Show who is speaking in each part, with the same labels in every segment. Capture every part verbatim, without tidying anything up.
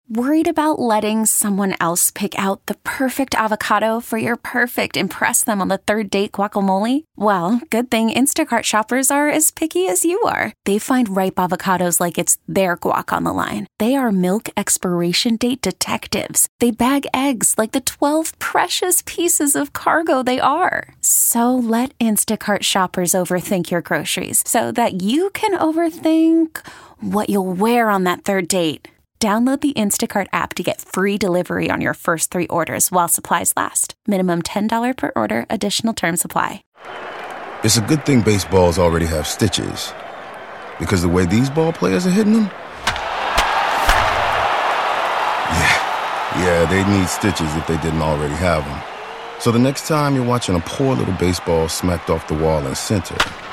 Speaker 1: Worried about letting someone else pick out the perfect avocado for your perfect impress them on the third date guacamole? Well, good thing Instacart shoppers are as picky as you are. They find ripe avocados like it's their guac on the line. They are milk expiration date detectives. They bag eggs like the twelve precious pieces of cargo they are. So let Instacart shoppers overthink your groceries so that you can overthink what you'll wear on that third date. Download the Instacart app to get free delivery on your first three orders while supplies last. Minimum ten dollars per order. Additional terms apply.
Speaker 2: It's a good thing baseballs already have stitches. Because the way these ball players are hitting them? Yeah, yeah, they need stitches if they didn't already have them. So the next time you're watching a poor little baseball smacked off the wall in center,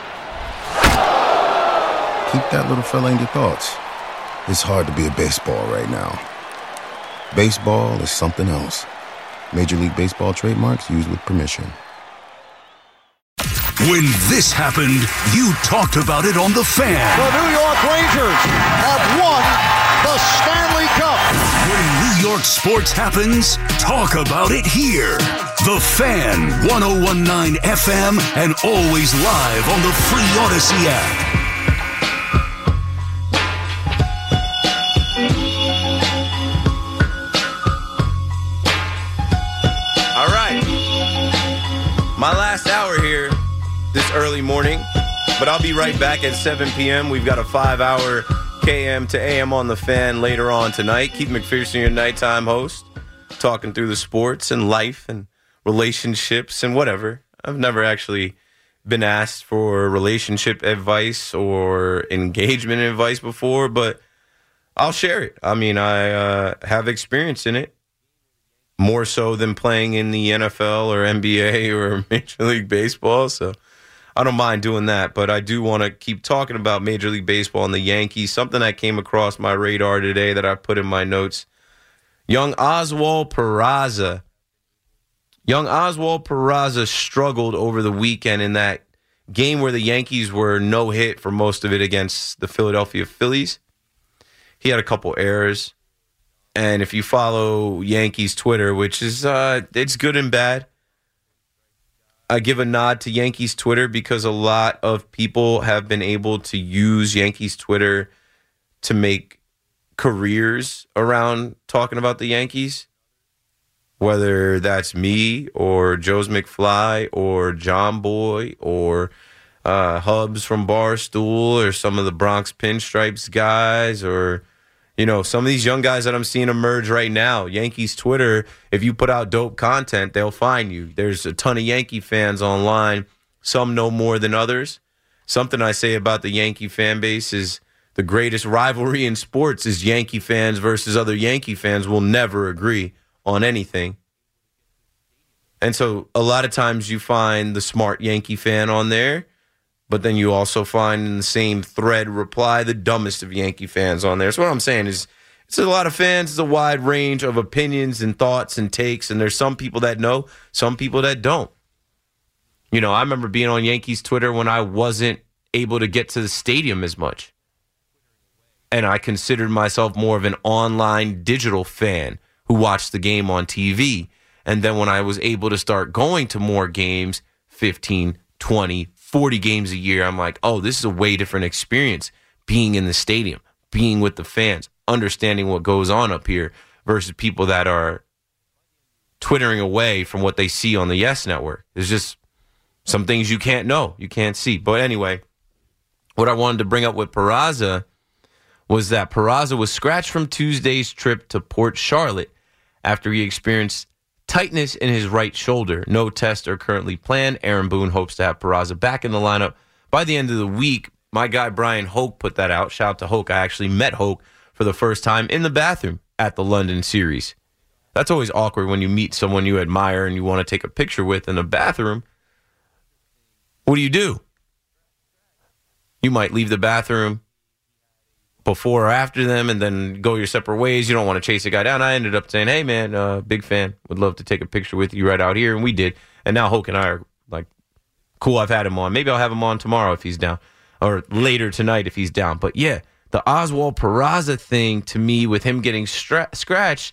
Speaker 2: keep that little fella in your thoughts. It's hard to be a baseball right now. Baseball is something else. Major League Baseball trademarks used with permission.
Speaker 3: When this happened, you talked about it on The Fan.
Speaker 4: The New York Rangers have won the Stanley Cup.
Speaker 3: When New York sports happens, talk about it here. The Fan, one oh one point nine F M, and always live on the free Odyssey app.
Speaker 5: My last hour here this early morning, but I'll be right back at seven p.m. We've got a five-hour K M to A M on The Fan later on tonight. Keith McPherson, your nighttime host, talking through the sports and life and relationships and whatever. I've never actually been asked for relationship advice or engagement advice before, but I'll share it. I mean, I uh, have experience in it. More so than playing in the N F L or N B A or Major League Baseball. So I don't mind doing that. But I do want to keep talking about Major League Baseball and the Yankees. Something that came across my radar today that I put in my notes. Young Oswald Peraza. Young Oswald Peraza struggled over the weekend in that game where the Yankees were no hit for most of it against the Philadelphia Phillies. He had a couple errors. And if you follow Yankees Twitter, which is, uh, it's good and bad, I give a nod to Yankees Twitter because a lot of people have been able to use Yankees Twitter to make careers around talking about the Yankees. Whether that's me or Joe's McFly or John Boy or uh, Hubs from Barstool or some of the Bronx Pinstripes guys or... You know, some of these young guys that I'm seeing emerge right now, Yankees Twitter, if you put out dope content, they'll find you. There's a ton of Yankee fans online. Some know more than others. Something I say about the Yankee fan base is the greatest rivalry in sports is Yankee fans versus other Yankee fans will never agree on anything. And so a lot of times you find the smart Yankee fan on there. But then you also find in the same thread reply the dumbest of Yankee fans on there. So what I'm saying is it's a lot of fans. It's a wide range of opinions and thoughts and takes. And there's some people that know, some people that don't. You know, I remember being on Yankees Twitter when I wasn't able to get to the stadium as much. And I considered myself more of an online digital fan who watched the game on T V. And then when I was able to start going to more games, fifteen, twenty, forty games a year, I'm like, oh, this is a way different experience being in the stadium, being with the fans, understanding what goes on up here versus people that are twittering away from what they see on the Yes Network. There's just some things you can't know, you can't see. But anyway, what I wanted to bring up with Peraza was that Peraza was scratched from Tuesday's trip to Port Charlotte after he experienced tightness in his right shoulder. No tests are currently planned. Aaron Boone hopes to have Peraza back in the lineup by the end of the week. My guy Brian Hoke put that out. Shout out to Hoke. I actually met Hoke for the first time in the bathroom at the London series. That's always awkward when you meet someone you admire and you want to take a picture with in the bathroom. What do you do? You might leave the bathroom before or after them and then go your separate ways. You don't want to chase a guy down. I ended up saying, hey, man, uh, big fan. Would love to take a picture with you right out here. And we did. And now Hoke and I are like, cool, I've had him on. Maybe I'll have him on tomorrow if he's down. Or later tonight if he's down. But, yeah, the Oswald Peraza thing, to me, with him getting stra- scratched,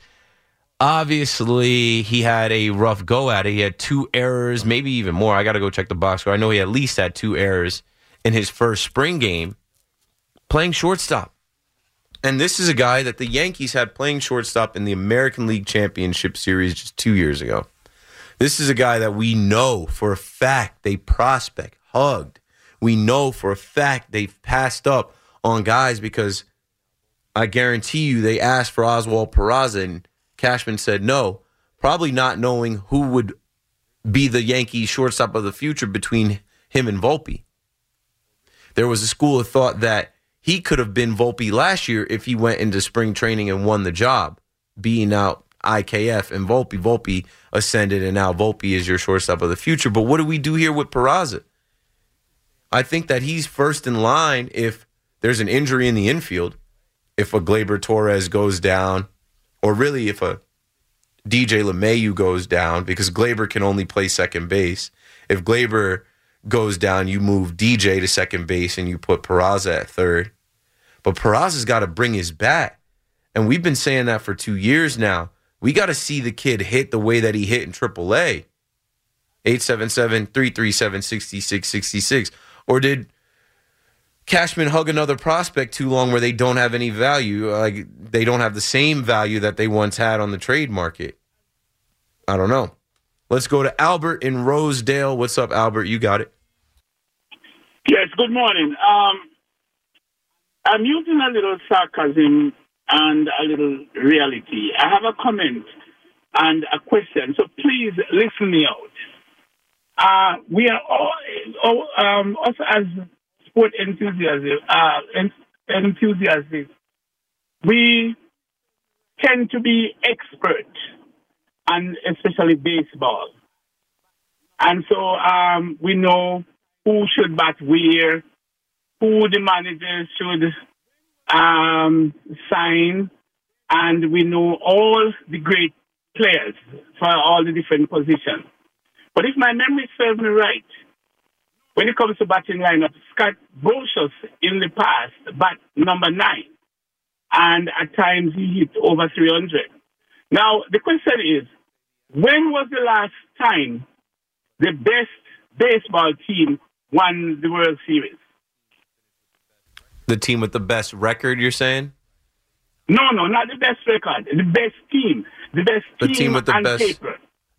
Speaker 5: obviously he had a rough go at it. He had two errors, maybe even more. I got to go check the box score. I know he at least had two errors in his first spring game playing shortstop. And this is a guy that the Yankees had playing shortstop in the American League Championship Series just two years ago. This is a guy that we know for a fact they prospect, hugged. We know for a fact they've passed up on guys because I guarantee you they asked for Oswald Peraza and Cashman said no, probably not knowing who would be the Yankees shortstop of the future between him and Volpe. There was a school of thought that he could have been Volpe last year if he went into spring training and won the job, being out I K F and Volpe. Volpe ascended, and now Volpe is your shortstop of the future. But what do we do here with Peraza? I think that he's first in line if there's an injury in the infield, if a Gleyber Torres goes down, or really if a D J LeMahieu goes down, because Gleyber can only play second base. If Gleyber goes down, you move D J to second base and you put Peraza at third. But Peraza's got to bring his bat. And we've been saying that for two years now. We got to see the kid hit the way that he hit in triple A. eight seven seven, three three seven, six six six six. Or did Cashman hug another prospect too long where they don't have any value? Like they don't have the same value that they once had on the trade market. I don't know. Let's go to Albert in Rosedale. What's up, Albert? You got it.
Speaker 6: Yes, good morning. Um, I'm using a little sarcasm and a little reality. I have a comment and a question, so please listen me out. Uh, we are all, all um, us as sport enthusiasts, uh, enthusiasts, we tend to be expert, and especially baseball. And so um, we know who should bat where, who the managers should um, sign, and we know all the great players for all the different positions. But if my memory serves me right, when it comes to batting lineup, Scott Brosius in the past bat number nine, and at times he hit over three hundred. Now, the question is, when was the last time the best baseball team won the World Series?
Speaker 5: The team with the best record, you're saying?
Speaker 6: No, no, not the best record. The best team. The best
Speaker 5: the
Speaker 6: team,
Speaker 5: team with the
Speaker 6: on
Speaker 5: best...
Speaker 6: paper.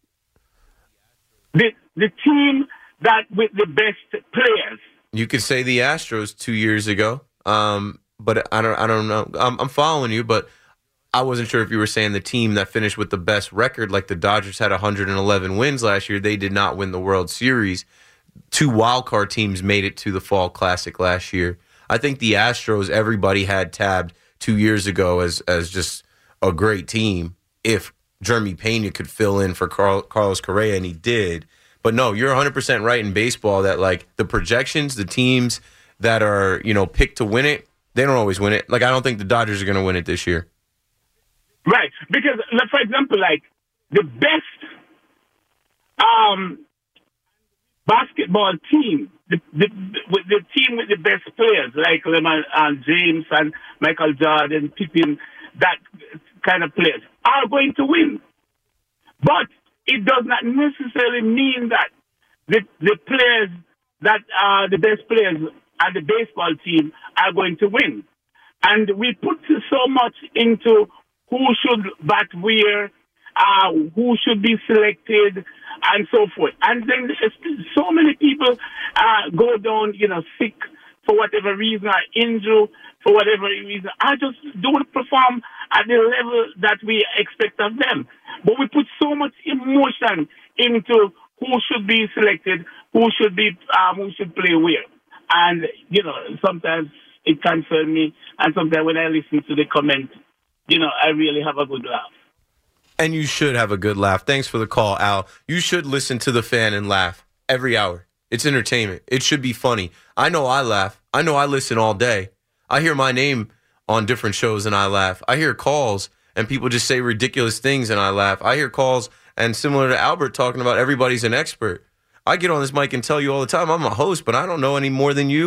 Speaker 6: The, the team that with the best players.
Speaker 5: You could say the Astros two years ago, um, but I don't. I don't know. I'm, I'm following you, but I wasn't sure if you were saying the team that finished with the best record, like the Dodgers had one hundred eleven wins last year. They did not win the World Series. Two wildcard teams made it to the Fall Classic last year. I think the Astros, everybody had tabbed two years ago as as just a great team if Jeremy Pena could fill in for Carl, Carlos Correa, and he did. But no, you're one hundred percent right in baseball that, like, the projections, the teams that are, you know, picked to win it, they don't always win it. Like, I don't think the Dodgers are going to win it this year.
Speaker 6: Right. Because, for example, like, the best um, basketball team, the, the, the, the team with the best players, like LeBron and James and Michael Jordan, Pippen, that kind of players, are going to win. But it does not necessarily mean that the the players that are the best players and the baseball team are going to win. And we put so much into who should bat where, uh, who should be selected, and so forth. And then so many people uh, go down, you know, sick for whatever reason, or injured for whatever reason. I just don't perform at the level that we expect of them. But we put so much emotion into who should be selected, who should be, um, who should play where. And, you know, sometimes it concerns me. And sometimes when I listen to the comment, you know, I really have a good laugh.
Speaker 5: And you should have a good laugh. Thanks for the call, Al. You should listen to The Fan and laugh every hour. It's entertainment. It should be funny. I know I laugh. I know I listen all day. I hear my name on different shows and I laugh. I hear calls and people just say ridiculous things and I laugh. I hear calls and similar to Albert talking about everybody's an expert. I get on this mic and tell you all the time I'm a host, but I don't know any more than you.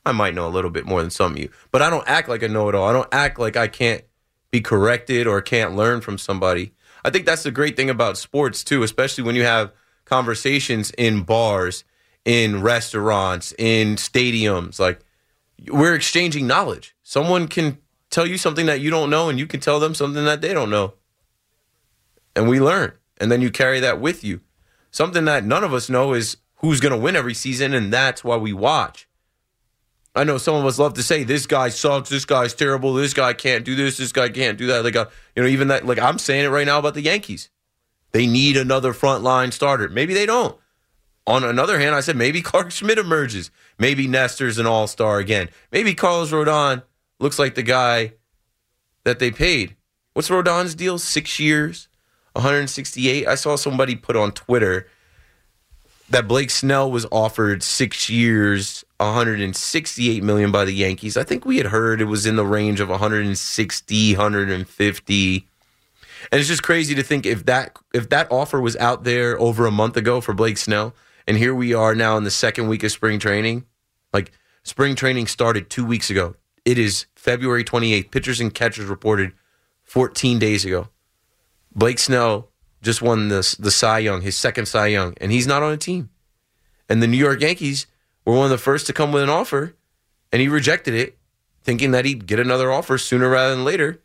Speaker 5: I might know a little bit more than some of you, but I don't act like a know-it-all. I don't act like I can't be corrected or can't learn from somebody. I think that's the great thing about sports, too, especially when you have conversations in bars, in restaurants, in stadiums. Like, we're exchanging knowledge. Someone can tell you something that you don't know, and you can tell them something that they don't know. And we learn. And then you carry that with you. Something that none of us know is who's going to win every season, and that's why we watch. I know some of us love to say, this guy sucks, this guy's terrible, this guy can't do this, this guy can't do that. Like, uh, you know, even that, like I'm saying it right now about the Yankees. They need another frontline starter. Maybe they don't. On another hand, I said maybe Clark Schmidt emerges. Maybe Nestor's an all-star again. Maybe Carlos Rodon looks like the guy that they paid. What's Rodon's deal? Six years, one hundred sixty-eight. I saw somebody put on Twitter that Blake Snell was offered six years, one hundred sixty-eight million dollars by the Yankees. I think we had heard it was in the range of one hundred sixty, one hundred fifty. And it's just crazy to think if that if that offer was out there over a month ago for Blake Snell, and here we are now in the second week of spring training. Like, spring training started two weeks ago. It is February twenty-eighth. Pitchers and catchers reported fourteen days ago. Blake Snell just won the, the Cy Young, his second Cy Young, and he's not on a team. And the New York Yankees were one of the first to come with an offer, and he rejected it, thinking that he'd get another offer sooner rather than later.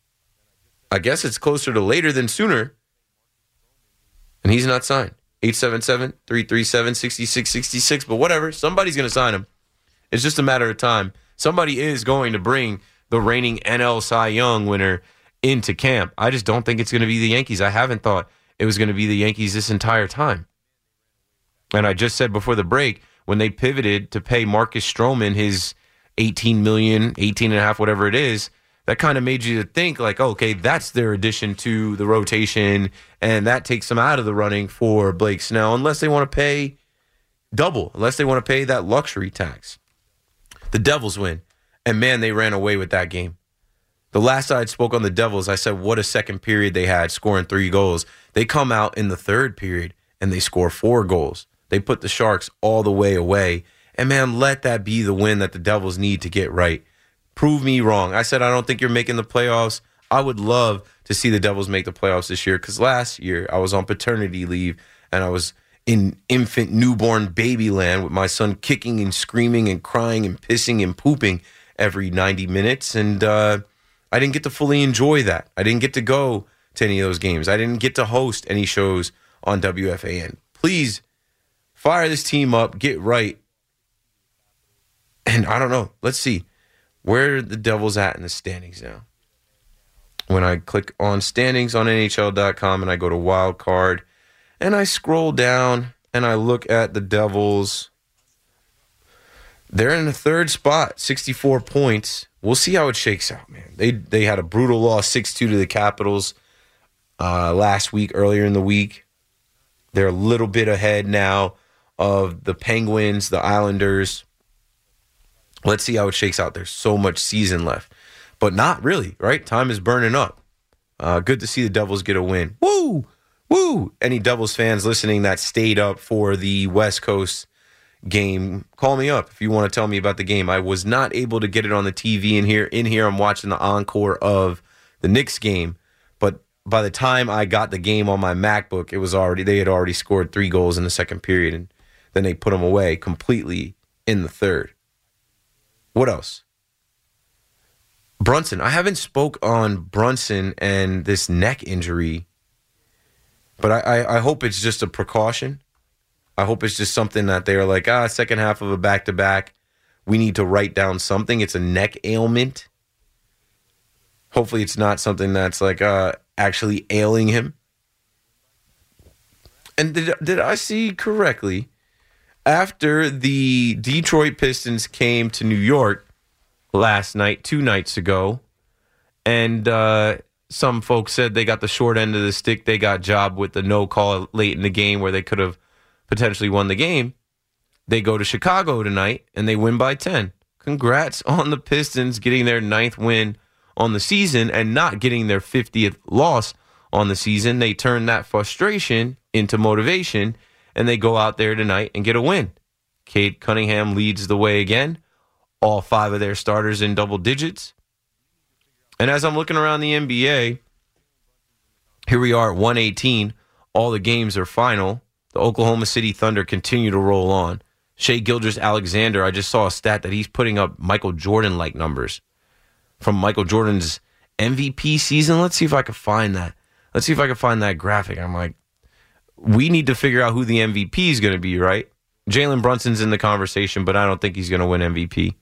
Speaker 5: I guess it's closer to later than sooner, and he's not signed. eight seven seven, three three seven, six six six six, but whatever, somebody's going to sign him. It's just a matter of time. Somebody is going to bring the reigning N L Cy Young winner into camp. I just don't think it's going to be the Yankees. I haven't thought it was going to be the Yankees this entire time. And I just said before the break, when they pivoted to pay Marcus Stroman his eighteen million dollars, eighteen and a half, whatever it is, that kind of made you think like, okay, that's their addition to the rotation, and that takes them out of the running for Blake Snell, unless they want to pay double, unless they want to pay that luxury tax. The Devils win, and man, they ran away with that game. The last I spoke on the Devils, I said what a second period they had, scoring three goals. They come out in the third period, and they score four goals. They put the Sharks all the way away, and man, let that be the win that the Devils need to get right. Prove me wrong. I said I don't think you're making the playoffs. I would love to see the Devils make the playoffs this year, because last year I was on paternity leave and I was in infant newborn baby land with my son kicking and screaming and crying and pissing and pooping every ninety minutes. And uh, I didn't get to fully enjoy that. I didn't get to go to any of those games. I didn't get to host any shows on W F A N. Please fire this team up, get right. And I don't know. Let's see. Where are the Devils at in the standings now? When I click on standings on N H L dot com and I go to wild card and I scroll down and I look at the Devils, they're in the third spot, sixty-four points. We'll see how it shakes out, man. They they had a brutal loss, six two to the Capitals uh, last week, earlier in the week. They're a little bit ahead now of the Penguins, the Islanders. Let's see how it shakes out. There's so much season left. But not really, right? Time is burning up. Uh, good to see the Devils get a win. Woo! Woo! Any Devils fans listening that stayed up for the West Coast game, call me up if you want to tell me about the game. I was not able to get it on the T V in here. In here, I'm watching the encore of the Knicks game. But by the time I got the game on my MacBook, it was already they had already scored three goals in the second period, and then they put them away completely in the third. What else? Brunson. I haven't spoke on Brunson and this neck injury, but I, I, I hope it's just a precaution. I hope it's just something that they're like, ah, second half of a back-to-back, we need to write down something. It's a neck ailment. Hopefully it's not something that's like uh, actually ailing him. And did, did I see correctly? After the Detroit Pistons came to New York last night, two nights ago, and uh, some folks said they got the short end of the stick. They got jobbed with the no call late in the game where they could have potentially won the game. They go to Chicago tonight, and they win by ten. Congrats on the Pistons getting their ninth win on the season and not getting their fiftieth loss on the season. They turn that frustration into motivation, and they go out there tonight and get a win. Cade Cunningham leads the way again. all five of their starters in double digits. And as I'm looking around the N B A, here we are at one eighteen. All the games are final. The Oklahoma City Thunder continue to roll on. Shai Gilgeous-Alexander, I just saw a stat that he's putting up Michael Jordan-like numbers from Michael Jordan's M V P season. Let's see if I can find that. Let's see if I can find that graphic. I'm like, we need to figure out who the M V P is going to be, right? Jalen Brunson's in the conversation, but I don't think he's going to win M V P.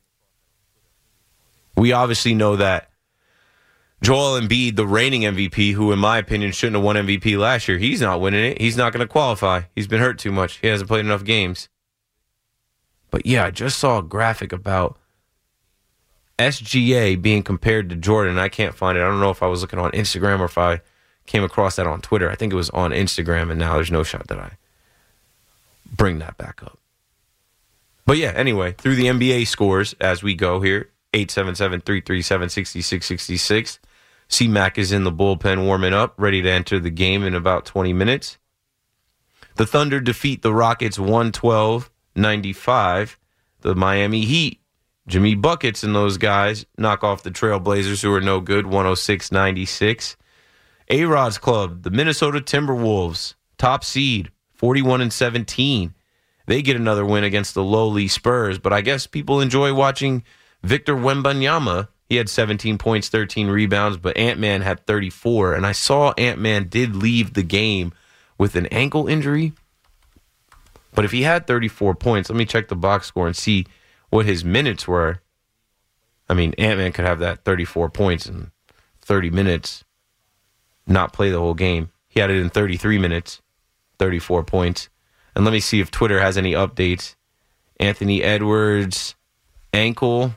Speaker 5: We obviously know that Joel Embiid, the reigning M V P, who in my opinion shouldn't have won M V P last year, he's not winning it. He's not going to qualify. He's been hurt too much. He hasn't played enough games. But yeah, I just saw a graphic about S G A being compared to Jordan. I can't find it. I don't know if I was looking on Instagram or if I came across that on Twitter. I think it was on Instagram, and now there's no shot that I bring that back up. But yeah, anyway, through the N B A scores as we go here, eight seven seven, three three seven, six six six six. C-Mac is in the bullpen warming up, ready to enter the game in about twenty minutes. The Thunder defeat the Rockets one twelve ninety-five. The Miami Heat, Jimmy Buckets and those guys, knock off the Trailblazers, who are no good, one oh six ninety-six. A-Rod's club, the Minnesota Timberwolves, top seed, forty-one and seventeen. They get another win against the lowly Spurs, but I guess people enjoy watching Victor Wembanyama. He had seventeen points, thirteen rebounds, but Ant-Man had thirty-four. And I saw Ant-Man did leave the game with an ankle injury. But if he had thirty-four points, let me check the box score and see what his minutes were. I mean, Ant-Man could have that thirty-four points in thirty minutes, not play the whole game. He had it in thirty-three minutes, thirty-four points. And let me see if Twitter has any updates. Anthony Edwards, ankle.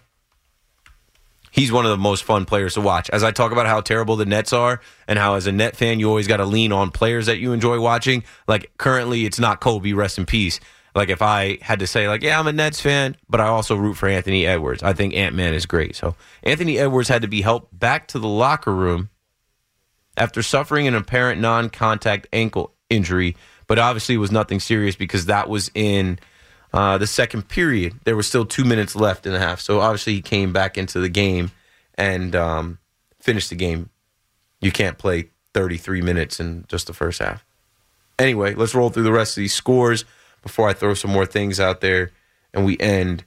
Speaker 5: He's one of the most fun players to watch. As I talk about how terrible the Nets are and how as a Net fan you always got to lean on players that you enjoy watching, like currently it's not Kobe, rest in peace. Like if I had to say, like, yeah, I'm a Nets fan, but I also root for Anthony Edwards. I think Ant-Man is great. So Anthony Edwards had to be helped back to the locker room after suffering an apparent non-contact ankle injury, but obviously it was nothing serious because that was in uh, the second period. There was still two minutes left in the half, so obviously he came back into the game and um, finished the game. You can't play thirty-three minutes in just the first half. Anyway, let's roll through the rest of these scores before I throw some more things out there and we end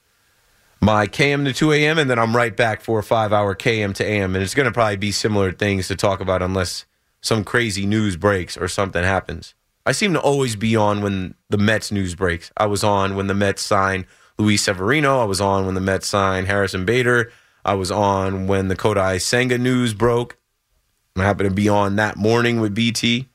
Speaker 5: my K M to two a.m., and then I'm right back for a five-hour K M to A M, and it's going to probably be similar things to talk about unless some crazy news breaks or something happens. I seem to always be on when the Mets news breaks. I was on when the Mets signed Luis Severino. I was on when the Mets signed Harrison Bader. I was on when the Kodai Senga news broke. I happened to be on that morning with B T.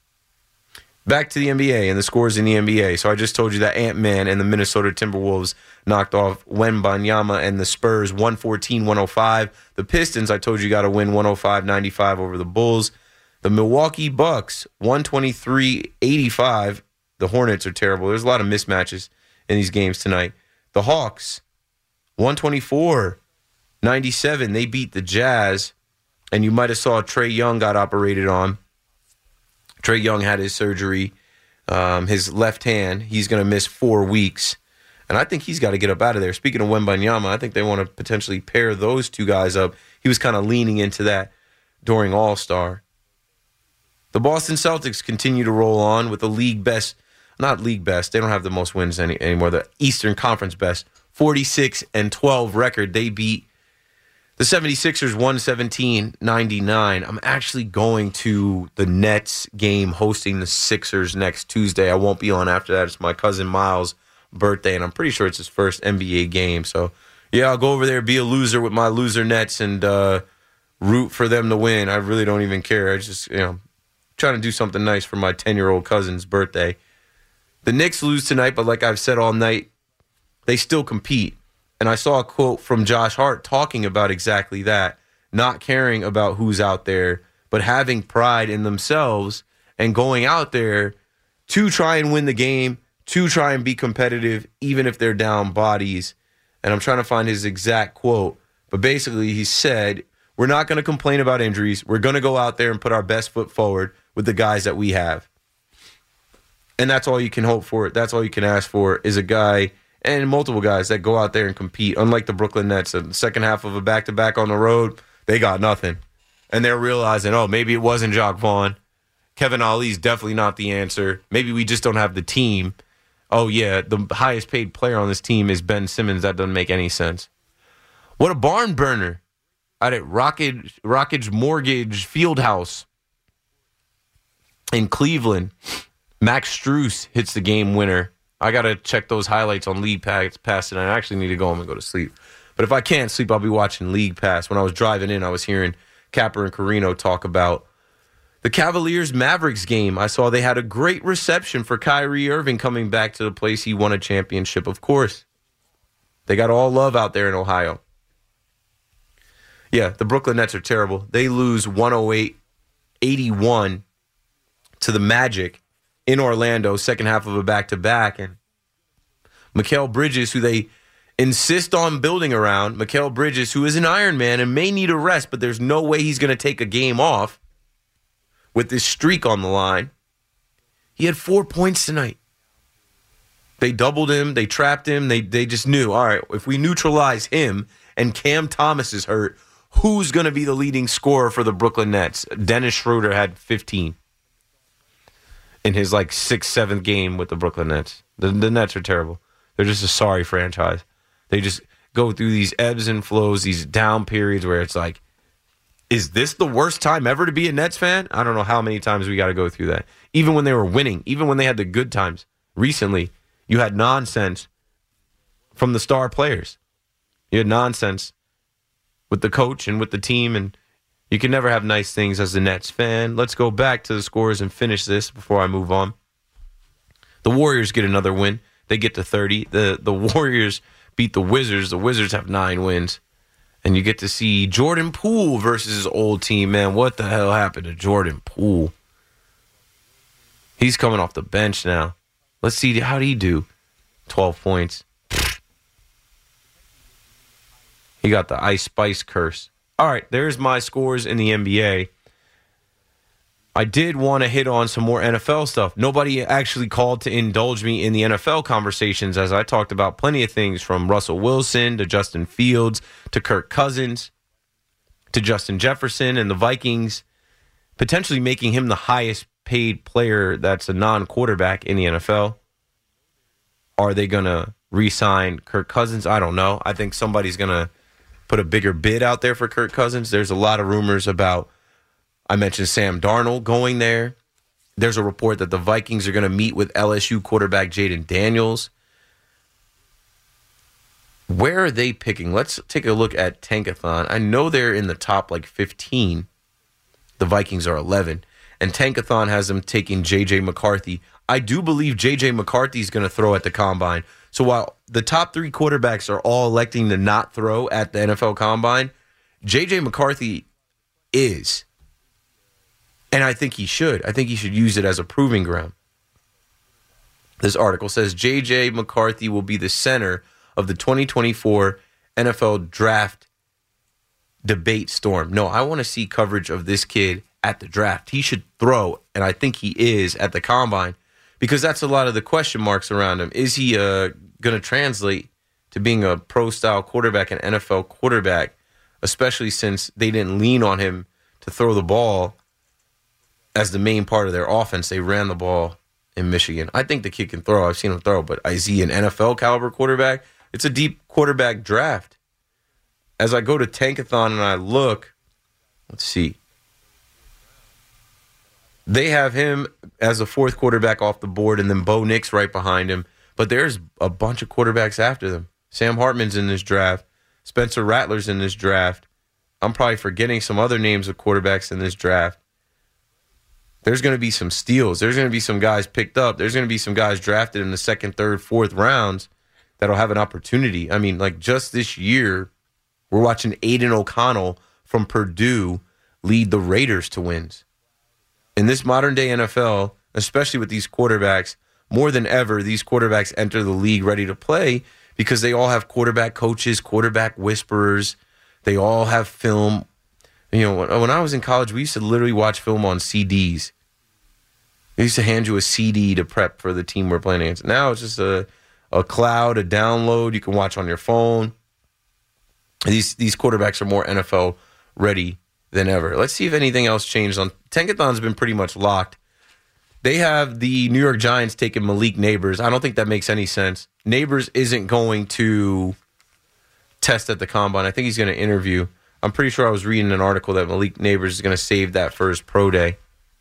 Speaker 5: Back to the N B A and the scores in the N B A. So I just told you that Ant-Man and the Minnesota Timberwolves knocked off Wembanyama and the Spurs one fourteen one oh five. The Pistons, I told you, got to win one oh five ninety-five over the Bulls. The Milwaukee Bucks, one twenty-three eighty-five. The Hornets are terrible. There's a lot of mismatches in these games tonight. The Hawks, one twenty-four ninety-seven. They beat the Jazz. And you might have saw Trae Young got operated on. Trae Young had his surgery, um, his left hand. He's going to miss four weeks. And I think he's got to get up out of there. Speaking of Wembanyama, I think they want to potentially pair those two guys up. He was kind of leaning into that during All-Star. The Boston Celtics continue to roll on with the league best, not league best, they don't have the most wins any, anymore, the Eastern Conference best, forty-six and twelve record. They beat the seventy-sixers one seventeen ninety-nine. I'm actually going to the Nets game hosting the Sixers next Tuesday. I won't be on after that. It's my cousin Miles' birthday, and I'm pretty sure it's his first N B A game. So, yeah, I'll go over there, be a loser with my loser Nets, and uh, root for them to win. I really don't even care. I just, you know, trying to do something nice for my ten-year-old cousin's birthday. The Knicks lose tonight, but like I've said all night, they still compete. And I saw a quote from Josh Hart talking about exactly that, not caring about who's out there, but having pride in themselves and going out there to try and win the game, to try and be competitive, even if they're down bodies. And I'm trying to find his exact quote. But basically, he said, we're not going to complain about injuries. We're going to go out there and put our best foot forward with the guys that we have. And that's all you can hope for. That's all you can ask for is a guy and multiple guys that go out there and compete. Unlike the Brooklyn Nets, in the second half of a back-to-back on the road, they got nothing. And they're realizing, oh, maybe it wasn't Jacque Vaughn. Kevin Ali's definitely not the answer. Maybe we just don't have the team. Oh, yeah, the highest paid player on this team is Ben Simmons. That doesn't make any sense. What a barn burner out at Rocket, Rockage Mortgage Fieldhouse in Cleveland. Max Strus hits the game winner. I got to check those highlights on League Pass, and I actually need to go home and go to sleep. But if I can't sleep, I'll be watching League Pass. When I was driving in, I was hearing Capper and Carino talk about the Cavaliers-Mavericks game. I saw they had a great reception for Kyrie Irving coming back to the place he won a championship, of course. They got all love out there in Ohio. Yeah, the Brooklyn Nets are terrible. They lose one oh eight eighty-one to the Magic in Orlando, second half of a back-to-back. And Mikal Bridges, who they insist on building around, Mikal Bridges, who is an Iron Man and may need a rest, but there's no way he's going to take a game off with this streak on the line. He had four points tonight. They doubled him. They trapped him. They they just knew, all right, if we neutralize him and Cam Thomas is hurt, who's going to be the leading scorer for the Brooklyn Nets? Dennis Schroeder had fifteen in his like sixth, seventh game with the Brooklyn Nets. The, the Nets are terrible. They're just a sorry franchise. They just go through these ebbs and flows, these down periods where it's like, is this the worst time ever to be a Nets fan? I don't know how many times we got to go through that. Even when they were winning, even when they had the good times. Recently, you had nonsense from the star players. You had nonsense with the coach and with the team, and you can never have nice things as a Nets fan. Let's go back to the scores and finish this before I move on. The Warriors get another win. They get to thirty. The, the Warriors beat the Wizards. The Wizards have nine wins. And you get to see Jordan Poole versus his old team. Man, what the hell happened to Jordan Poole? He's coming off the bench now. Let's see, how'd he do? twelve points. He got the Ice Spice curse. All right, there's my scores in the N B A. I did want to hit on some more N F L stuff. Nobody actually called to indulge me in the N F L conversations, as I talked about plenty of things, from Russell Wilson to Justin Fields to Kirk Cousins to Justin Jefferson and the Vikings potentially making him the highest paid player that's a non-quarterback in the N F L. Are they going to re-sign Kirk Cousins? I don't know. I think somebody's going to put a bigger bid out there for Kirk Cousins. There's a lot of rumors about, I mentioned Sam Darnold going there. There's a report that the Vikings are going to meet with L S U quarterback Jaden Daniels. Where are they picking? Let's take a look at Tankathon. I know they're in the top like fifteen. The Vikings are eleven. And Tankathon has them taking J J McCarthy. I do believe J J McCarthy is going to throw at the Combine. So while the top three quarterbacks are all electing to not throw at the N F L Combine, J J McCarthy is. And I think he should. I think he should use it as a proving ground. This article says J J McCarthy will be the center of the twenty twenty-four N F L Draft debate storm. No, I want to see coverage of this kid at the draft. He should throw, and I think he is at the Combine, because that's a lot of the question marks around him. Is he uh, going to translate to being a pro-style quarterback, an N F L quarterback, especially since they didn't lean on him to throw the ball as the main part of their offense? They ran the ball in Michigan. I think the kid can throw. I've seen him throw, but is he an N F L caliber quarterback? It's a deep quarterback draft. As I go to Tankathon and I look, let's see. They have him as a fourth quarterback off the board, and then Bo Nix right behind him. But there's a bunch of quarterbacks after them. Sam Hartman's in this draft. Spencer Rattler's in this draft. I'm probably forgetting some other names of quarterbacks in this draft. There's going to be some steals. There's going to be some guys picked up. There's going to be some guys drafted in the second, third, fourth rounds that'll have an opportunity. I mean, like just this year, we're watching Aiden O'Connell from Purdue lead the Raiders to wins. In this modern-day N F L, especially with these quarterbacks, more than ever, these quarterbacks enter the league ready to play because they all have quarterback coaches, quarterback whisperers. They all have film. You know, when, when I was in college, we used to literally watch film on C Ds. They used to hand you a C D to prep for the team we're playing against. Now it's just a, a cloud, a download you can watch on your phone. These these quarterbacks are more N F L ready than ever. Let's see if anything else changed. On Tankathon's been pretty much locked. They have the New York Giants taking Malik Neighbors. I don't think that makes any sense. Neighbors isn't going to test at the combine. I think he's going to interview. I'm pretty sure I was reading an article that Malik Neighbors is going to save that for his pro day,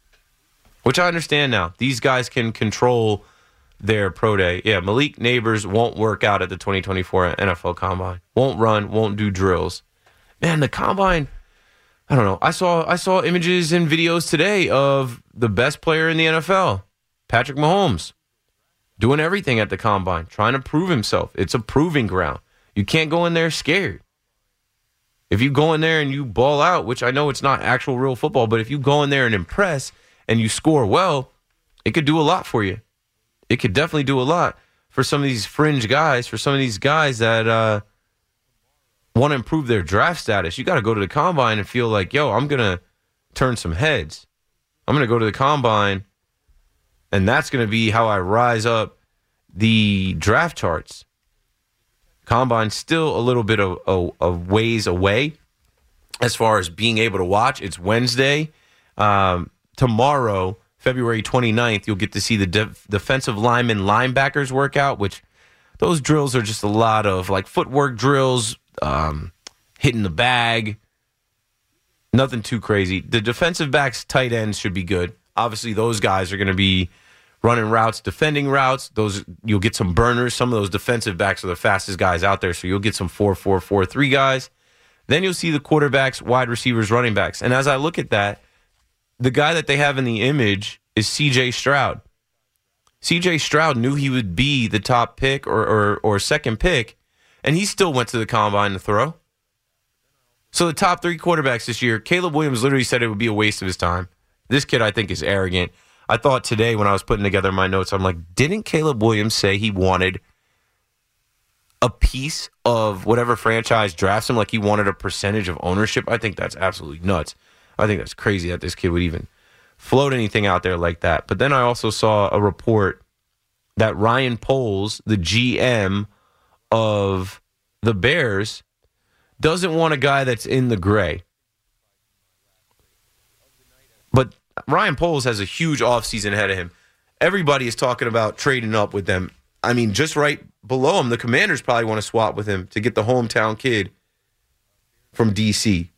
Speaker 5: which I understand now. These guys can control their pro day. Yeah, Malik Neighbors won't work out at the twenty twenty-four N F L combine. Won't run, won't do drills. Man, the combine, I don't know. I saw I saw images and videos today of the best player in the N F L, Patrick Mahomes, doing everything at the combine, trying to prove himself. It's a proving ground. You can't go in there scared. If you go in there and you ball out, which I know it's not actual real football, but if you go in there and impress and you score well, it could do a lot for you. It could definitely do a lot for some of these fringe guys, for some of these guys that uh, want to improve their draft status. You got to go to the combine and feel like, yo, I'm going to turn some heads. I'm going to go to the combine, and that's going to be how I rise up the draft charts. Combine's still a little bit of, of, of ways away as far as being able to watch. It's Wednesday. Um, tomorrow, February twenty-ninth, you'll get to see the def- defensive lineman linebackers workout, which those drills are just a lot of like footwork drills, um, hitting the bag. Nothing too crazy. The defensive backs, tight ends should be good. Obviously, those guys are going to be running routes, defending routes. Those you'll get some burners. Some of those defensive backs are the fastest guys out there, so you'll get some four four, four three guys. Then you'll see the quarterbacks, wide receivers, running backs. And as I look at that, the guy that they have in the image is C J Stroud. C J Stroud knew he would be the top pick or, or, or second pick, and he still went to the combine to throw. So the top three quarterbacks this year, Caleb Williams literally said it would be a waste of his time. This kid, I think, is arrogant. I thought today when I was putting together my notes, I'm like, didn't Caleb Williams say he wanted a piece of whatever franchise drafts him, like he wanted a percentage of ownership? I think that's absolutely nuts. I think that's crazy that this kid would even float anything out there like that. But then I also saw a report that Ryan Poles, the G M of the Bears, doesn't want a guy that's in the gray. But Ryan Poles has a huge offseason ahead of him. Everybody is talking about trading up with them. I mean, just right below him, the Commanders probably want to swap with him to get the hometown kid from D C.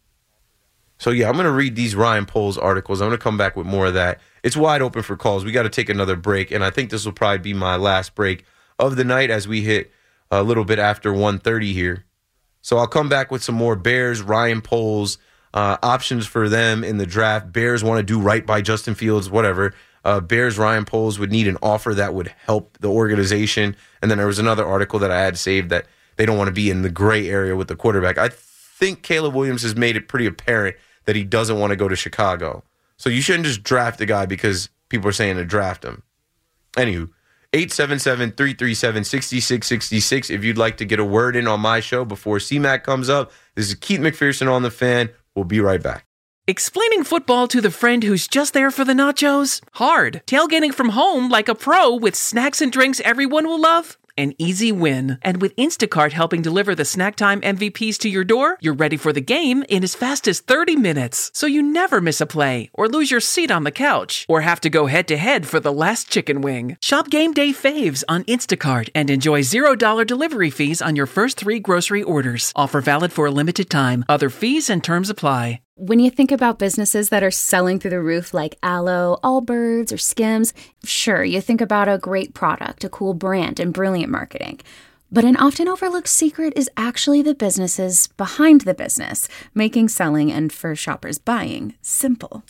Speaker 5: So, yeah, I'm going to read these Ryan Poles articles. I'm going to come back with more of that. It's wide open for calls. We got to take another break, and I think this will probably be my last break of the night as we hit a little bit after one thirty here. So I'll come back with some more Bears, Ryan Poles, uh, options for them in the draft. Bears want to do right by Justin Fields, whatever. Uh, Bears, Ryan Poles would need an offer that would help the organization. And then there was another article that I had saved that they don't want to be in the gray area with the quarterback. I think Caleb Williams has made it pretty apparent that he doesn't want to go to Chicago. So you shouldn't just draft a guy because people are saying to draft him. Anywho, eight seven seven, three three seven, six six six six if you'd like to get a word in on my show before C-Mac comes up. This is Keith McPherson on The Fan. We'll be right back.
Speaker 7: Explaining football to the friend who's just there for the nachos? Hard. Tailgating from home like a pro with snacks and drinks everyone will love? An easy win. And with Instacart helping deliver the snack time M V Ps to your door, you're ready for the game in as fast as thirty minutes. So you never miss a play, or lose your seat on the couch, or have to go head-to-head for the last chicken wing. Shop Game Day Faves on Instacart and enjoy zero dollars delivery fees on your first three grocery orders. Offer valid for a limited time. Other fees and terms apply.
Speaker 1: When you think about businesses that are selling through the roof like Aloe, Allbirds, or Skims, sure, you think about a great product, a cool brand, and brilliant marketing. But an often overlooked secret is actually the businesses behind the business, making selling and for shoppers buying simple.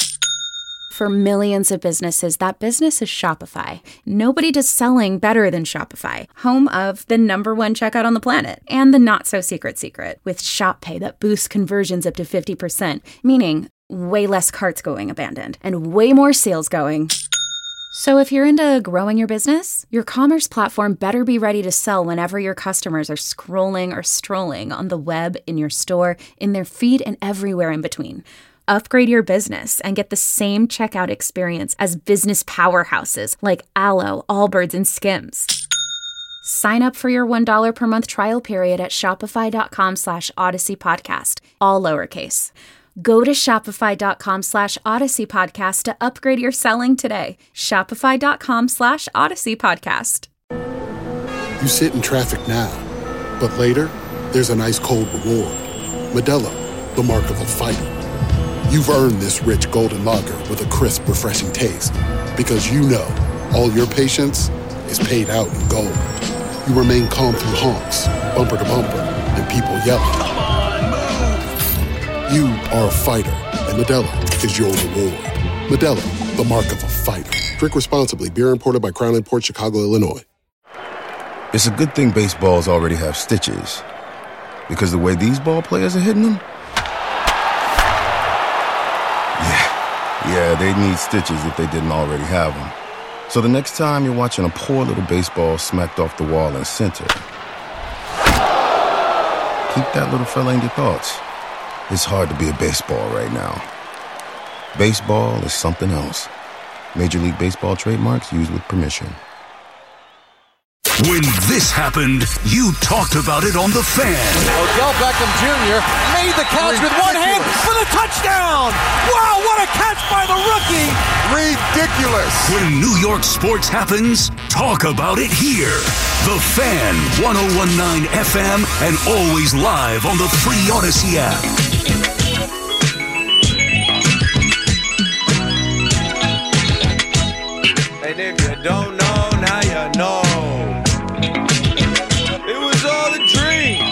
Speaker 1: For millions of businesses, that business is Shopify. Nobody does selling better than Shopify, home of the number one checkout on the planet, and the not-so-secret secret, with Shop Pay that boosts conversions up to fifty percent, meaning way less carts going abandoned, and way more sales going. So if you're into growing your business, your commerce platform better be ready to sell whenever your customers are scrolling or strolling on the web, in your store, in their feed, and everywhere in between. Upgrade your business and get the same checkout experience as business powerhouses like Aloe, Allbirds, and Skims. Sign up for your one dollar per month trial period at shopify.com slash Odyssey Podcast, all lowercase. Go to shopify.com slash Odyssey Podcast to upgrade your selling today. Shopify.com slash Odyssey Podcast.
Speaker 8: You sit in traffic now, but later, there's an ice cold reward. Modelo, the mark of a fighter. You've earned this rich golden lager with a crisp, refreshing taste. Because you know, all your patience is paid out in gold. You remain calm through honks, bumper to bumper, and people yelling.
Speaker 3: Come on, move!
Speaker 8: You are a fighter, and Modelo is your reward. Modelo, the mark of a fighter. Drink responsibly. Beer imported by Crown Imports, Chicago, Illinois.
Speaker 2: It's a good thing baseballs already have stitches. Because the way these ball players are hitting them? Yeah, yeah, they need stitches if they didn't already have them. So the next time you're watching a poor little baseball smacked off the wall in center, keep that little fella in your thoughts. It's hard to be a baseball right now. Baseball is something else. Major League Baseball trademarks used with permission.
Speaker 3: When this happened, you talked about it on The Fan.
Speaker 4: Odell Beckham Junior made the catch with one hand for the touchdown. Wow, what a catch by the rookie. Ridiculous.
Speaker 3: When New York sports happens, talk about it here. The Fan, one oh one point nine F M, and always live on the free Odyssey app.
Speaker 5: And if you don't know, now you know. It was all a dream.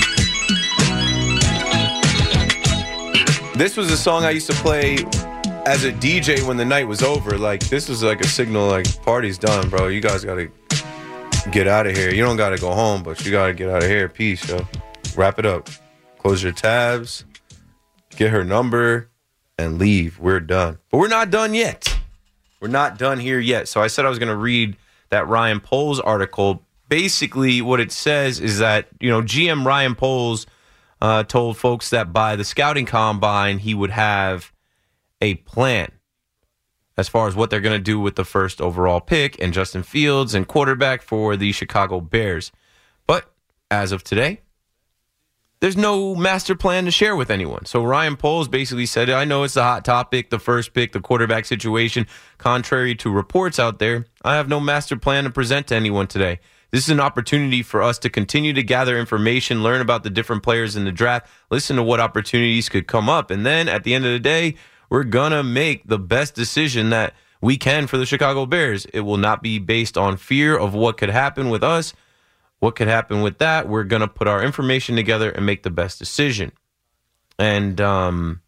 Speaker 5: This was a song I used to play as a D J when the night was over. Like, this was like a signal, like, party's done, bro. You guys gotta get out of here. You don't gotta go home, but you gotta get out of here. Peace, yo. Wrap it up. Close your tabs. Get her number and leave. We're done. But we're not done yet. We're not done here yet. So I said I was going to read that Ryan Poles article. Basically, what it says is that, you know, G M Ryan Poles uh, told folks that by the scouting combine, he would have a plan as far as what they're going to do with the first overall pick and Justin Fields and quarterback for the Chicago Bears. But as of today, there's no master plan to share with anyone. So Ryan Poles basically said, I know it's a hot topic, the first pick, the quarterback situation. Contrary to reports out there, I have no master plan to present to anyone today. This is an opportunity for us to continue to gather information, learn about the different players in the draft, listen to what opportunities could come up. And then at the end of the day, we're going to make the best decision that we can for the Chicago Bears. It will not be based on fear of what could happen with us. What could happen with that? We're going to put our information together and make the best decision. And um,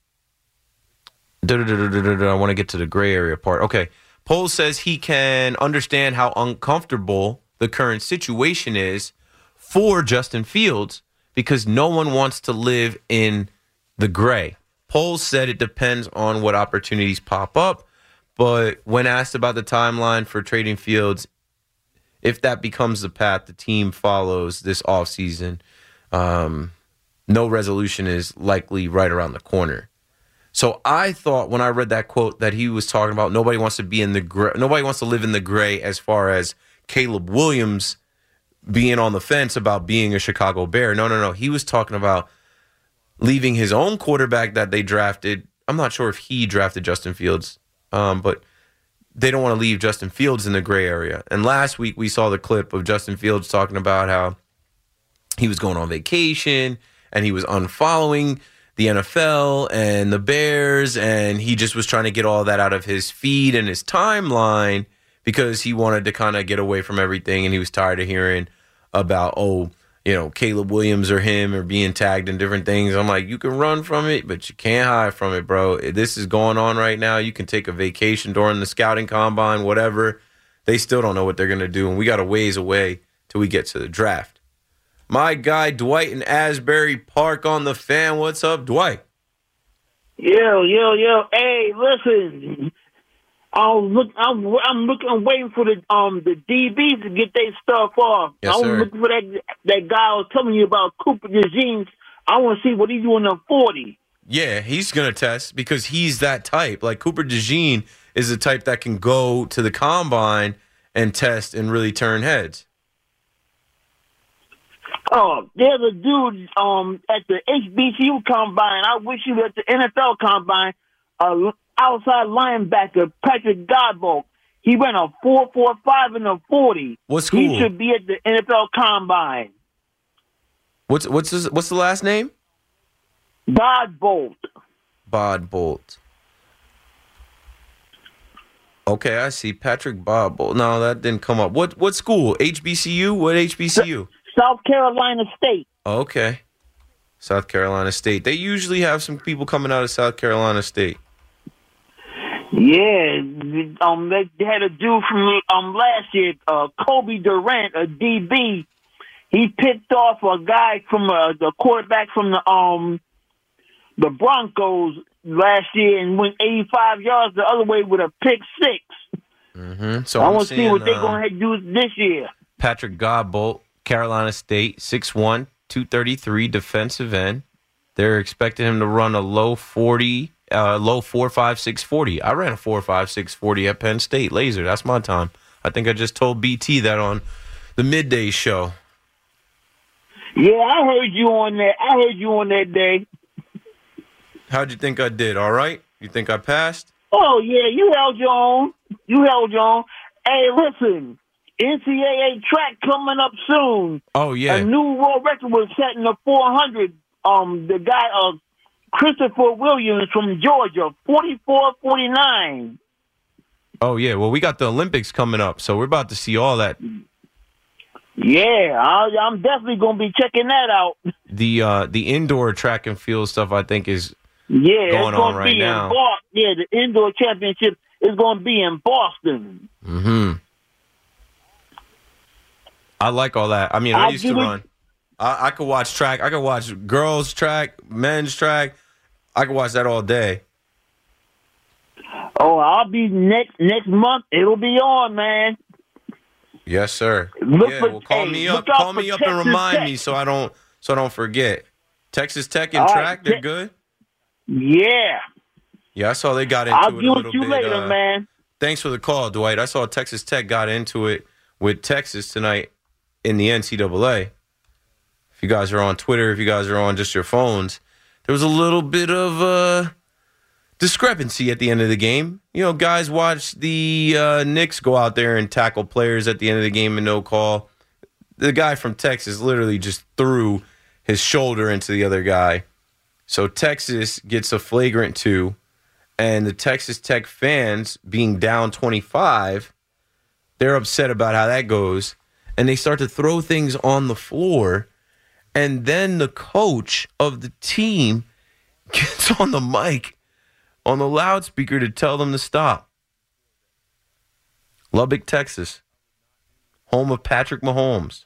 Speaker 5: I want to get to the gray area part. Okay. Poles says he can understand how uncomfortable the current situation is for Justin Fields because no one wants to live in the gray. Poles said it depends on what opportunities pop up. But when asked about the timeline for trading Fields, if that becomes the path the team follows this offseason, um, no resolution is likely right around the corner. So I thought when I read that quote that he was talking about nobody wants to be in the gray, nobody wants to live in the gray as far as Caleb Williams being on the fence about being a Chicago Bear. No, no, no. He was talking about leaving his own quarterback that they drafted. I'm not sure if he drafted Justin Fields, um, but they don't want to leave Justin Fields in the gray area. And last week we saw the clip of Justin Fields talking about how he was going on vacation and he was unfollowing the N F L and the Bears, and he just was trying to get all that out of his feed and his timeline because he wanted to kind of get away from everything, and he was tired of hearing about, oh, you know, Caleb Williams or him or being tagged in different things. I'm like, you can run from it, but you can't hide from it, bro. This is going on right now. You can take a vacation during the scouting combine, whatever. They still don't know what they're going to do, and we got a ways away till we get to the draft. My guy Dwight in Asbury Park on the Fan. What's up, Dwight?
Speaker 6: Yo, yo, yo. Hey, listen. I'm look. I'm, I'm looking. I'm waiting for the um the D Bs to get their stuff off.
Speaker 5: Yes,
Speaker 6: I'm
Speaker 5: sir.
Speaker 6: looking for that that guy I was telling you about, Cooper DeJean. I want to see what he's doing at forty.
Speaker 5: Yeah, he's going to test because he's that type. Like Cooper DeJean is the type that can go to the combine and test and really turn heads.
Speaker 9: Oh, there's a dude um at the H B C U combine. I wish he was at the N F L combine. Uh, outside linebacker Patrick Godbolt. He ran a four four five in the forty.
Speaker 5: What school?
Speaker 9: He should be at the N F L combine.
Speaker 5: What's what's his, what's the last name?
Speaker 9: Godbolt.
Speaker 5: Bodbolt. Okay, I see. Patrick Bodbolt. No, that didn't come up. What what school? H B C U? What H B C U?
Speaker 9: South Carolina State.
Speaker 5: Okay. South Carolina State. They usually have some people coming out of South Carolina State.
Speaker 9: Yeah, um, they had a dude from um last year, uh, Kobe Durant, a D B. He picked off a guy from uh, the quarterback from the um the Broncos last year and went eighty-five yards the other way with a pick six.
Speaker 5: Mm-hmm. So
Speaker 9: I
Speaker 5: I'm
Speaker 9: want to see what they're
Speaker 5: uh,
Speaker 9: going to do this year.
Speaker 5: Patrick Godbolt, Carolina State, six one, two thirty-three, defensive end. They're expecting him to run a low forty. Uh, low four five six forty. I ran a four five six forty at Penn State laser. That's my time. I think I just told B T that on the midday show.
Speaker 9: Yeah, I heard you on that. I heard you on that day.
Speaker 5: How'd you think I did? All right? You think I passed?
Speaker 9: Oh yeah, you held your own. You held your own. Hey, listen, N C double A track coming up soon.
Speaker 5: Oh yeah,
Speaker 9: a new world record was set in the four hundred. Um, the guy, uh. Christopher Williams from Georgia, forty-four forty-nine.
Speaker 5: Oh, yeah. Well, we got the Olympics coming up, so we're about to see all that.
Speaker 9: Yeah, I, I'm definitely going to be checking that out.
Speaker 5: The uh, the indoor track and field stuff, I think, is
Speaker 9: yeah,
Speaker 5: going
Speaker 9: it's
Speaker 5: on
Speaker 9: gonna
Speaker 5: right
Speaker 9: be
Speaker 5: now.
Speaker 9: In Bo- yeah, the indoor championship is going to be in Boston.
Speaker 5: Mm-hmm. I like all that. I mean, I,
Speaker 9: I
Speaker 5: used to run. I, I could watch track. I could watch girls' track, men's track. I could watch that all day.
Speaker 9: Oh, I'll be next next month. It'll be on, man.
Speaker 5: Yes, sir.
Speaker 9: Look
Speaker 5: yeah,
Speaker 9: for,
Speaker 5: well, call
Speaker 9: hey,
Speaker 5: me up.
Speaker 9: Call
Speaker 5: Call me up and
Speaker 9: Texas
Speaker 5: remind
Speaker 9: Tech.
Speaker 5: me so I don't so I don't forget. Texas Tech and
Speaker 9: All
Speaker 5: track,
Speaker 9: right,
Speaker 5: they're
Speaker 9: te-
Speaker 5: good.
Speaker 9: Yeah.
Speaker 5: Yeah, I saw they got into
Speaker 9: I'll
Speaker 5: it a
Speaker 9: do
Speaker 5: little
Speaker 9: it you
Speaker 5: bit.
Speaker 9: later,
Speaker 5: uh,
Speaker 9: man.
Speaker 5: Thanks for the call, Dwight. I saw Texas Tech got into it with Texas tonight in the N C double A. If you guys are on Twitter, if you guys are on just your phones, there was a little bit of uh, discrepancy at the end of the game. You know, guys watch the uh, Knicks go out there and tackle players at the end of the game and no call. The guy from Texas literally just threw his shoulder into the other guy. So Texas gets a flagrant two, and the Texas Tech fans, being down twenty-five, they're upset about how that goes, and they start to throw things on the floor. And then the coach of the team gets on the mic, on the loudspeaker to tell them to stop. Lubbock, Texas, home of Patrick Mahomes.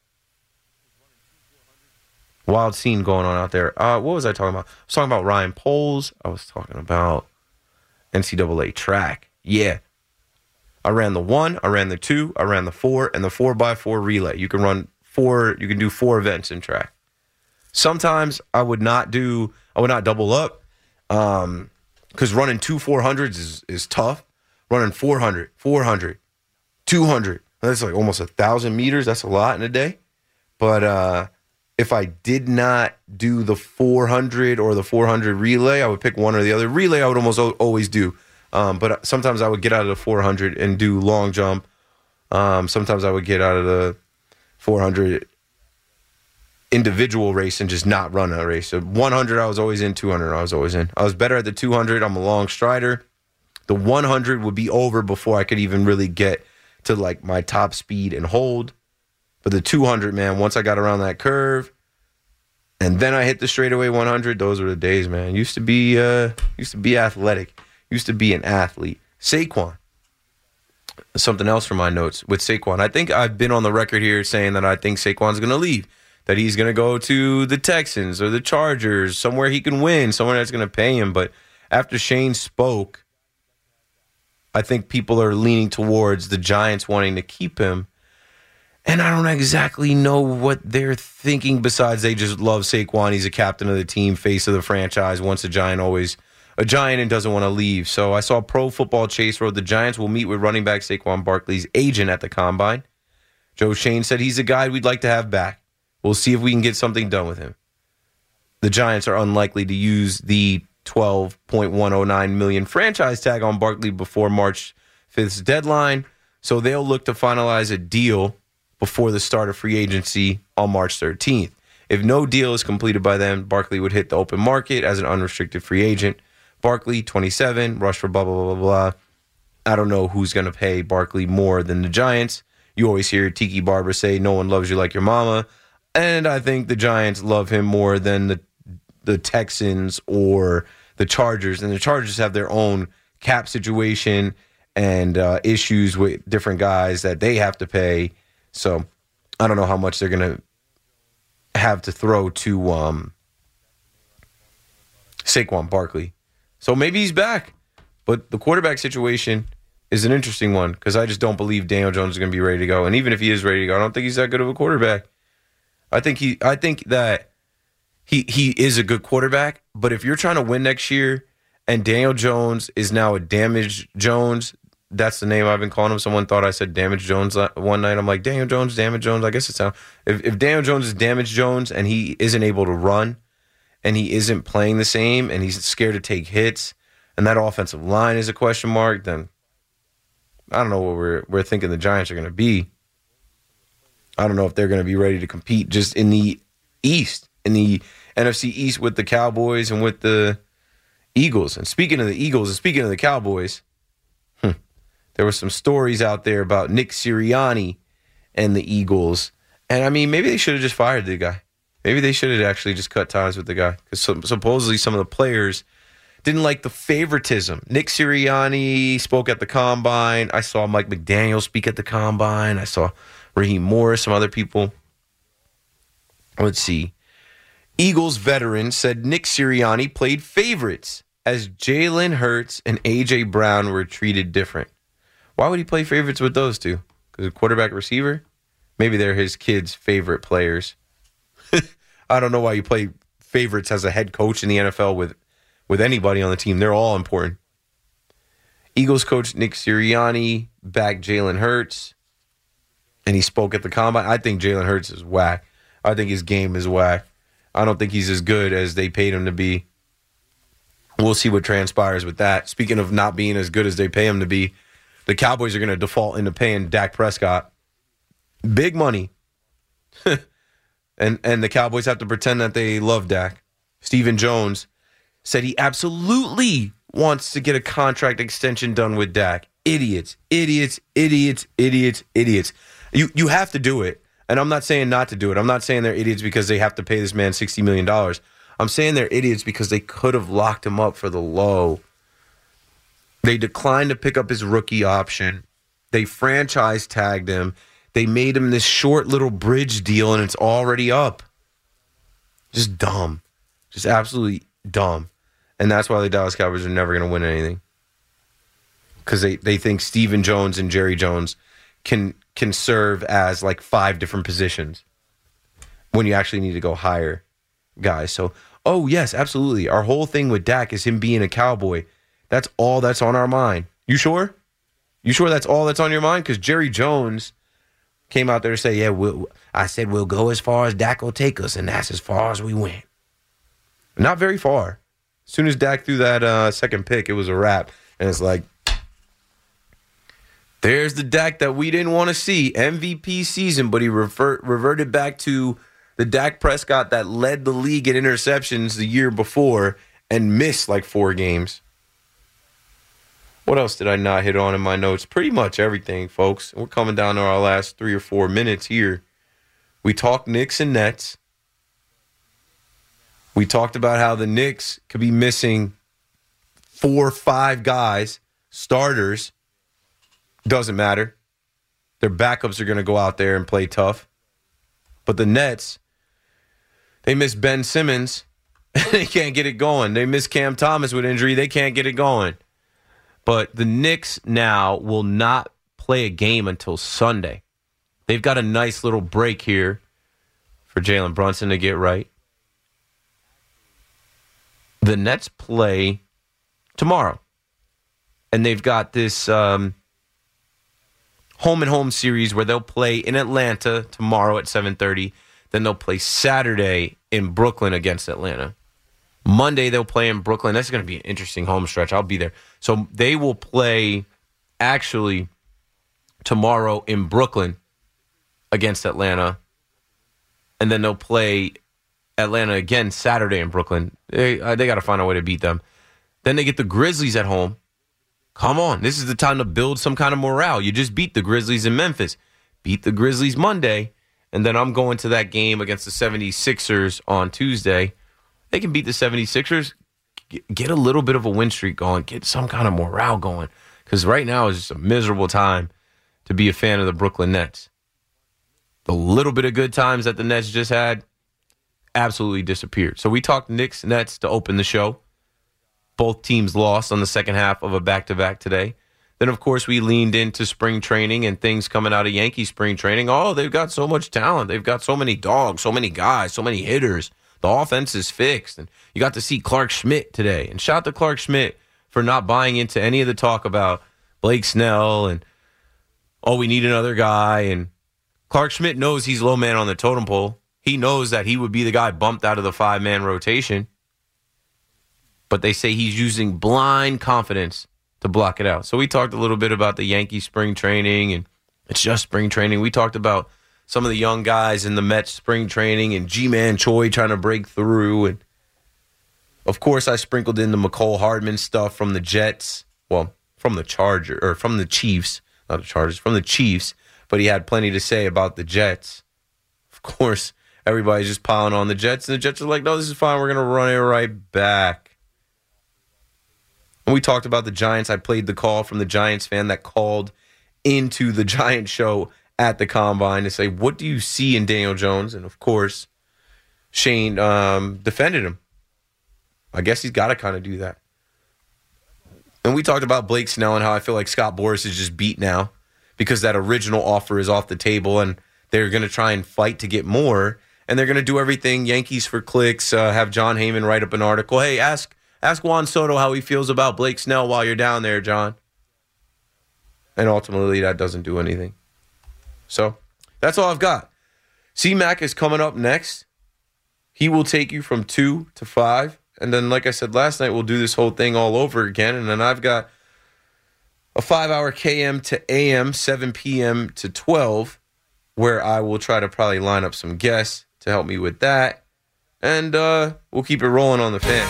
Speaker 5: Wild scene going on out there. Uh, what was I talking about? I was talking about Ryan Poles. I was talking about N C double A track. Yeah. I ran the one, I ran the two, I ran the four, and the four by four relay. You can run Four, you can do four events in track. Sometimes I would not do, I would not double up, um, because running two four hundreds is is tough. Running four hundred, four hundred, two hundred, that's like almost a thousand meters. That's a lot in a day. But uh, if I did not do the four hundred or the four hundred relay, I would pick one or the other. Relay I would almost always do, um, but sometimes I would get out of the four hundred and do long jump. Um, sometimes I would get out of the four hundred individual race and just not run a race. So one hundred, I was always in. two hundred, I was always in. I was better at the two hundred. I'm a long strider. The one hundred would be over before I could even really get to like my top speed and hold. But the two hundred, man, once I got around that curve and then I hit the straightaway one hundred, those were the days, man. Used to be, uh, used to be athletic. Used to be an athlete. Saquon. Something else from my notes with Saquon. I think I've been on the record here saying that I think Saquon's going to leave, that he's going to go to the Texans or the Chargers, somewhere he can win, somewhere that's going to pay him. But after Shane spoke, I think people are leaning towards the Giants wanting to keep him. And I don't exactly know what they're thinking besides they just love Saquon. He's a captain of the team, face of the franchise, once a Giant, always a Giant, and doesn't want to leave. So I saw Pro Football Chase wrote the Giants will meet with running back Saquon Barkley's agent at the Combine. Joe Shane said he's a guy we'd like to have back. We'll see if we can get something done with him. The Giants are unlikely to use the twelve point one oh nine million dollars franchise tag on Barkley before March fifth's deadline, so they'll look to finalize a deal before the start of free agency on March thirteenth. If no deal is completed by then, Barkley would hit the open market as an unrestricted free agent. Barkley, twenty-seven, rush for blah, blah, blah, blah, blah. I don't know who's going to pay Barkley more than the Giants. You always hear Tiki Barber say, no one loves you like your mama. And I think the Giants love him more than the the Texans or the Chargers. And the Chargers have their own cap situation and uh, issues with different guys that they have to pay. So I don't know how much they're going to have to throw to um, Saquon Barkley. So maybe he's back. But the quarterback situation is an interesting one because I just don't believe Daniel Jones is going to be ready to go. And even if he is ready to go, I don't think he's that good of a quarterback. I think he. I think that he he is a good quarterback. But if you're trying to win next year and Daniel Jones is now a damaged Jones, that's the name I've been calling him. Someone thought I said damaged Jones one night. I'm like, Daniel Jones, damaged Jones. I guess it's how. If, if Daniel Jones is damaged Jones and he isn't able to run and he isn't playing the same and he's scared to take hits and that offensive line is a question mark, then I don't know what we're we're thinking the Giants are going to be. I don't know if they're going to be ready to compete just in the East, in the N F C East with the Cowboys and with the Eagles. And speaking of the Eagles and speaking of the Cowboys, hmm, there were some stories out there about Nick Sirianni and the Eagles. And, I mean, maybe they should have just fired the guy. Maybe they should have actually just cut ties with the guy. Because supposedly some of the players didn't like the favoritism. Nick Sirianni spoke at the Combine. I saw Mike McDaniel speak at the Combine. I saw Raheem Morris, some other people. Let's see. Eagles veteran said Nick Sirianni played favorites as Jalen Hurts and A J. Brown were treated different. Why would he play favorites with those two? Because a quarterback receiver? Maybe they're his kids' favorite players. I don't know why you play favorites as a head coach in the N F L with, with anybody on the team. They're all important. Eagles coach Nick Sirianni backed Jalen Hurts, and he spoke at the Combine. I think Jalen Hurts is whack. I think his game is whack. I don't think he's as good as they paid him to be. We'll see what transpires with that. Speaking of not being as good as they pay him to be, the Cowboys are going to default into paying Dak Prescott big money. and and the Cowboys have to pretend that they love Dak. Stephen Jones said he absolutely wants to get a contract extension done with Dak. Idiots, idiots, idiots, idiots, idiots. You you have to do it. And I'm not saying not to do it. I'm not saying they're idiots because they have to pay this man sixty million dollars. I'm saying they're idiots because they could have locked him up for the low. They declined to pick up his rookie option. They franchise tagged him. They made him this short little bridge deal, and it's already up. Just dumb. Just absolutely dumb. And that's why the Dallas Cowboys are never going to win anything. Because they, they think Stephen Jones and Jerry Jones can can serve as like five different positions when you actually need to go hire guys. So, oh, yes, absolutely. Our whole thing with Dak is him being a Cowboy. That's all that's on our mind. You sure? You sure that's all that's on your mind? Because Jerry Jones came out there to say, yeah, we'll, I said we'll go as far as Dak will take us, and that's as far as we went. Not very far. As soon as Dak threw that uh, second pick, it was a wrap. And it's like, there's the Dak that we didn't want to see. M V P season, but he revert, reverted back to the Dak Prescott that led the league in interceptions the year before and missed like four games. What else did I not hit on in my notes? Pretty much everything, folks. We're coming down to our last three or four minutes here. We talked Knicks and Nets. We talked about how the Knicks could be missing four or five guys, starters. Doesn't matter. Their backups are going to go out there and play tough. But the Nets, they miss Ben Simmons. They can't get it going. They miss Cam Thomas with injury. They can't get it going. But the Knicks now will not play a game until Sunday. They've got a nice little break here for Jalen Brunson to get right. The Nets play tomorrow. And they've got this um, home and home series where they'll play in Atlanta tomorrow at seven thirty. Then they'll play Saturday in Brooklyn against Atlanta. Monday, they'll play in Brooklyn. That's going to be an interesting home stretch. I'll be there. So they will play actually tomorrow in Brooklyn against Atlanta. And then they'll play Atlanta again Saturday in Brooklyn. They, uh, they got to find a way to beat them. Then they get the Grizzlies at home. Come on. This is the time to build some kind of morale. You just beat the Grizzlies in Memphis. Beat the Grizzlies Monday. And then I'm going to that game against the seventy-sixers on Tuesday. They can beat the seventy-sixers, get a little bit of a win streak going, get some kind of morale going. Because right now is just a miserable time to be a fan of the Brooklyn Nets. The little bit of good times that the Nets just had absolutely disappeared. So we talked Knicks, Nets to open the show. Both teams lost on the second half of a back-to-back today. Then, of course, we leaned into spring training and things coming out of Yankee spring training. Oh, they've got so much talent. They've got so many dogs, so many guys, so many hitters. The offense is fixed. And you got to see Clark Schmidt today. And shout out to Clark Schmidt for not buying into any of the talk about Blake Snell and, oh, we need another guy. And Clark Schmidt knows he's low man on the totem pole. He knows that he would be the guy bumped out of the five-man rotation. But they say he's using blind confidence to block it out. So we talked a little bit about the Yankee spring training, and it's just spring training. We talked about some of the young guys in the Mets spring training and G-Man Choi trying to break through. And, of course, I sprinkled in the McCole Hardman stuff from the Jets. Well, from the Chargers, or from the Chiefs. Not the Chargers, from the Chiefs. But he had plenty to say about the Jets. Of course, everybody's just piling on the Jets, and the Jets are like, no, this is fine. We're going to run it right back. And we talked about the Giants. I played the call from the Giants fan that called into the Giants show at the Combine to say, what do you see in Daniel Jones? And, of course, Shane um, defended him. I guess he's got to kind of do that. And we talked about Blake Snell and how I feel like Scott Boras is just beat now because that original offer is off the table and they're going to try and fight to get more. And they're going to do everything, Yankees for clicks, uh, have John Heyman write up an article. Hey, ask ask Juan Soto how he feels about Blake Snell while you're down there, John. And ultimately, that doesn't do anything. So that's all I've got. C-Mac is coming up next. He will take you from two to five. And then, like I said last night, we'll do this whole thing all over again. And then I've got a five-hour K M to A M, seven p.m. to twelve, where I will try to probably line up some guests to help me with that. And uh, we'll keep it rolling on the Fan.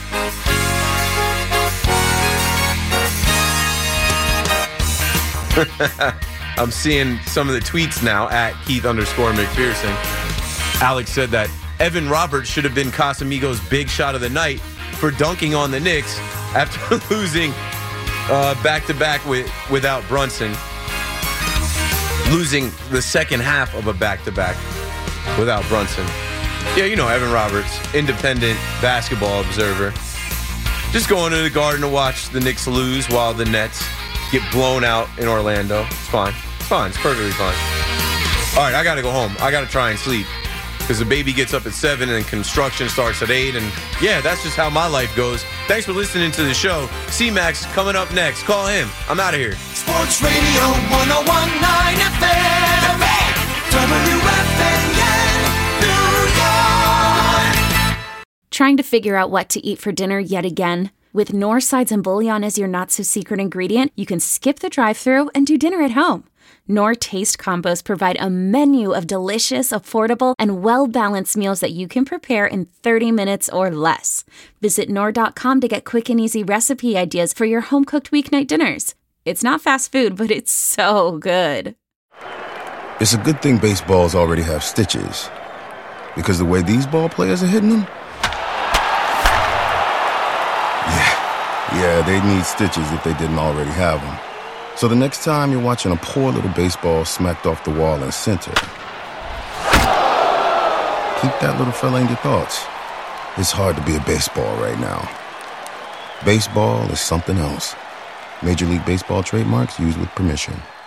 Speaker 5: I'm seeing some of the tweets now at Keith underscore McPherson. Alex said that Evan Roberts should have been Casamigo's big shot of the night for dunking on the Knicks after losing uh, back-to-back with, without Brunson. Losing the second half of a back-to-back without Brunson. Yeah, you know Evan Roberts, independent basketball observer. Just going to the Garden to watch the Knicks lose while the Nets get blown out in Orlando. It's fine. It's fine. It's perfectly fine. All right, I got to go home. I got to try and sleep because the baby gets up at seven and construction starts at eight. And, yeah, that's just how my life goes. Thanks for listening to the show. C-Max coming up next. Call him. I'm out of here.
Speaker 10: Sports Radio one oh one point nine F M. W F N New York.
Speaker 1: Trying to figure out what to eat for dinner yet again? With Knorr Sides and Bouillon as your not-so-secret ingredient, you can skip the drive-thru and do dinner at home. Knorr Taste Combos provide a menu of delicious, affordable, and well-balanced meals that you can prepare in thirty minutes or less. Visit Knorr dot com to get quick and easy recipe ideas for your home-cooked weeknight dinners. It's not fast food, but it's so good.
Speaker 2: It's a good thing baseballs already have stitches. Because the way these ball players are hitting them, yeah, they'd need stitches if they didn't already have them. So the next time you're watching a poor little baseball smacked off the wall in center, keep that little fella in your thoughts. It's hard to be a baseball right now. Baseball is something else. Major League Baseball trademarks used with permission.